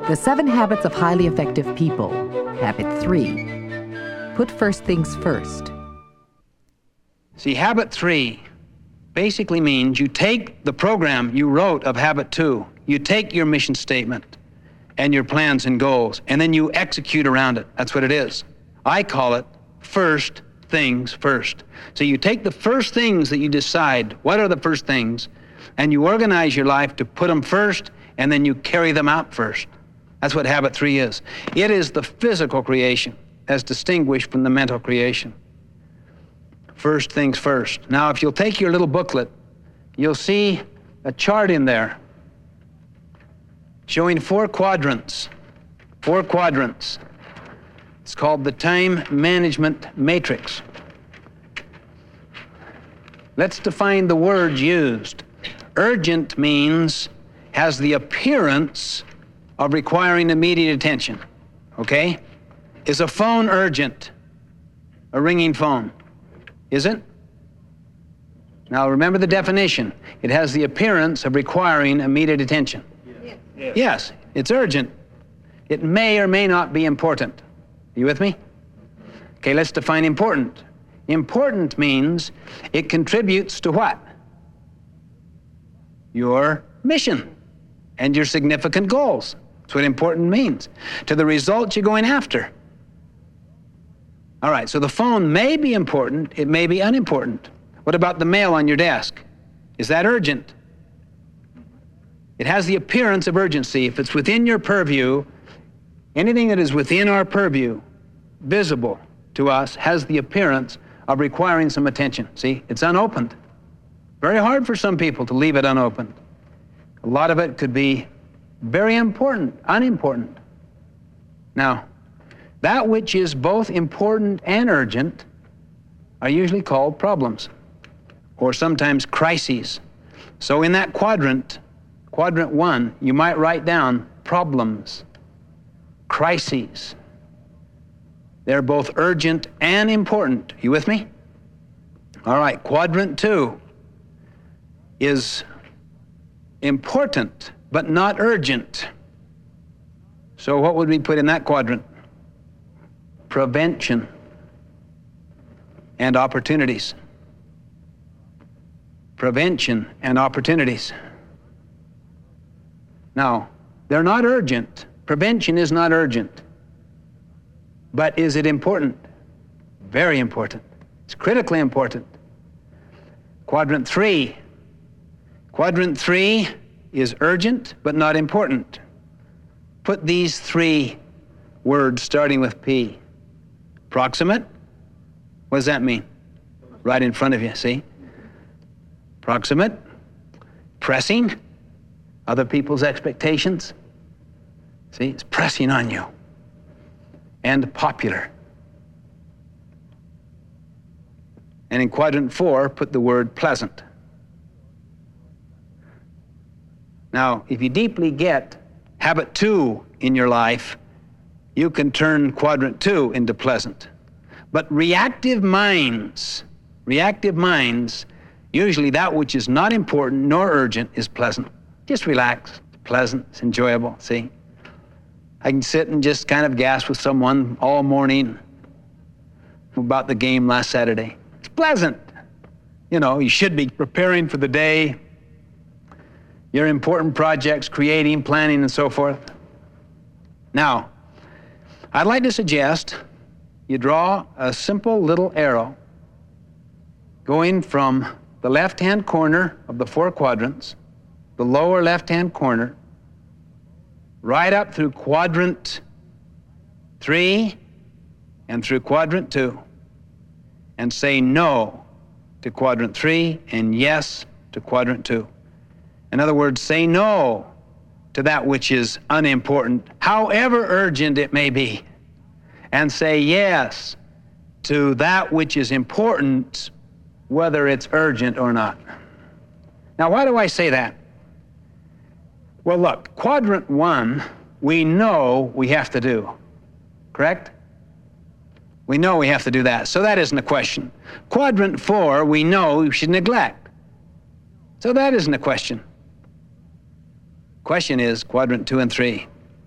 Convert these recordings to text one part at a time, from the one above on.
The 7 Habits of Highly Effective People. Habit 3. Put first things first. See, habit 3 basically means you take the program you wrote of habit 2, you take your mission statement and your plans and goals, and then you execute around it. That's what it is. I call it first things first. So you take the first things that you decide, what are the first things, and you organize your life to put them first, and then you carry them out first. That's what habit 3 is. It is the physical creation as distinguished from the mental creation. First things first. Now, if you'll take your little booklet, you'll see a chart in there showing 4 quadrants. 4 quadrants. It's called the Time Management Matrix. Let's define the words used. Urgent means has the appearance of requiring immediate attention, okay? Is a phone urgent? A ringing phone? Is it? Now remember the definition. It has the appearance of requiring immediate attention. Yes. Yes, it's urgent. It may or may not be important. Are you with me? Okay, let's define important. Important means it contributes to what? Your mission and your significant goals. That's what important means. To the results you're going after. All right, so the phone may be important, it may be unimportant. What about the mail on your desk? Is that urgent? It has the appearance of urgency. If it's within your purview, anything that is within our purview, visible to us, has the appearance of requiring some attention. See, it's unopened. Very hard for some people to leave it unopened. A lot of it could be very important, unimportant. Now, that which is both important and urgent are usually called problems, or sometimes crises. So in that quadrant 1, you might write down problems, crises. They're both urgent and important. You with me? All right, quadrant 2 is important, but not urgent. So what would we put in that quadrant? Prevention and opportunities. Prevention and opportunities. Now, they're not urgent. Prevention is not urgent. But is it important? Very important. It's critically important. Quadrant 3. Quadrant 3 is urgent, but not important. Put these 3 words starting with P. Proximate. What does that mean? Right in front of you, see? Proximate. Pressing. Other people's expectations. See, it's pressing on you. And popular. And in quadrant 4, put the word pleasant. Now, if you deeply get habit 2 in your life, you can turn quadrant 2 into pleasant. But reactive minds, usually that which is not important nor urgent is pleasant. Just relax, it's pleasant, it's enjoyable, see? I can sit and just kind of gas with someone all morning about the game last Saturday. It's pleasant. You know, you should be preparing for the day, your important projects, creating, planning, and so forth. Now, I'd like to suggest you draw a simple little arrow going from the left-hand corner of the 4 quadrants, the lower left-hand corner, right up through quadrant 3 and through quadrant 2, and say no to quadrant 3 and yes to quadrant 2. In other words, say no to that which is unimportant, however urgent it may be, and say yes to that which is important, whether it's urgent or not. Now, why do I say that? Well, look, quadrant 1, we know we have to do, correct? We know we have to do that, so that isn't a question. Quadrant 4, we know we should neglect, so that isn't a question. Question is quadrant 2 and 3.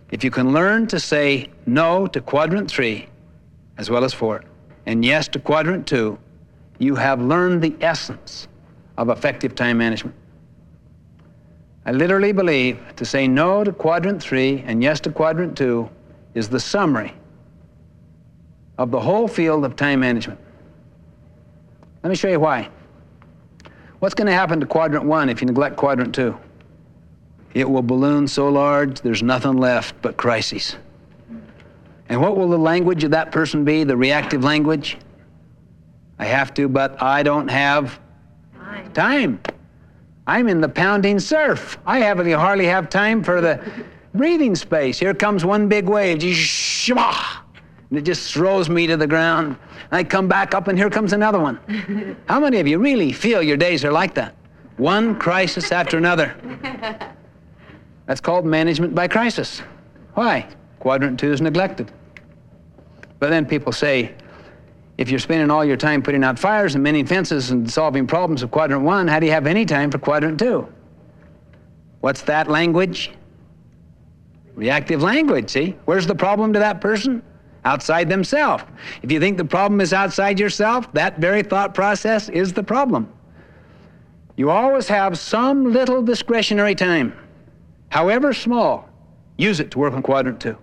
If you can learn to say no to quadrant 3 as well as 4, and yes to quadrant 2, you have learned the essence of effective time management. I literally believe to say no to quadrant 3 and yes to quadrant 2 is the summary of the whole field of time management. Let me show you why. What's going to happen to quadrant 1 if you neglect quadrant 2? It will balloon so large there's nothing left but crises. And what will the language of that person be, the reactive language? I have to, but I don't have time. I'm in the pounding surf. I hardly have time for the breathing space. Here comes one big wave, and it just throws me to the ground. I come back up and here comes another one. How many of you really feel your days are like that? One crisis after another. That's called management by crisis. Why? Quadrant 2 is neglected. But then people say, if you're spending all your time putting out fires and mending fences and solving problems of quadrant 1, how do you have any time for quadrant 2? What's that language? Reactive language, see? Where's the problem to that person? Outside themselves. If you think the problem is outside yourself, that very thought process is the problem. You always have some little discretionary time, however small. Use it to work on quadrant 2.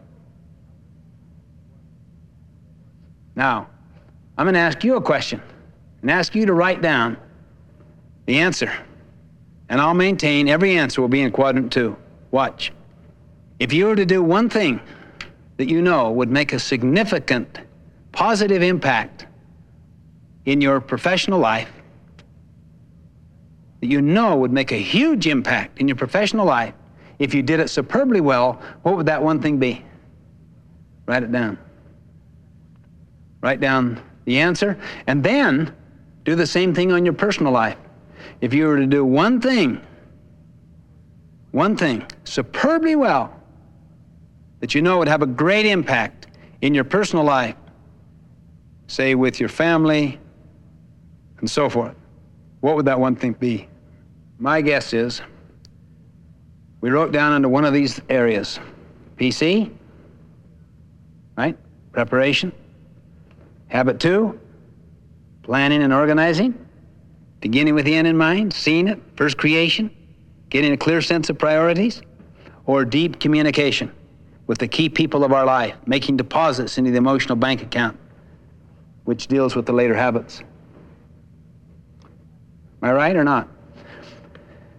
Now, I'm going to ask you a question and ask you to write down the answer. And I'll maintain every answer will be in quadrant 2. Watch. If you were to do one thing that you know would make a significant positive impact in your professional life, that you know would make a huge impact in your professional life, if you did it superbly well, what would that one thing be? Write it down. Write down the answer, and then do the same thing on your personal life. If you were to do one thing superbly well, that you know would have a great impact in your personal life, say with your family and so forth, what would that one thing be? My guess is we wrote down under one of these areas, PC, right? Preparation. Habit 2, planning and organizing, beginning with the end in mind, seeing it, first creation, getting a clear sense of priorities, or deep communication with the key people of our life, making deposits into the emotional bank account, which deals with the later habits. Am I right or not?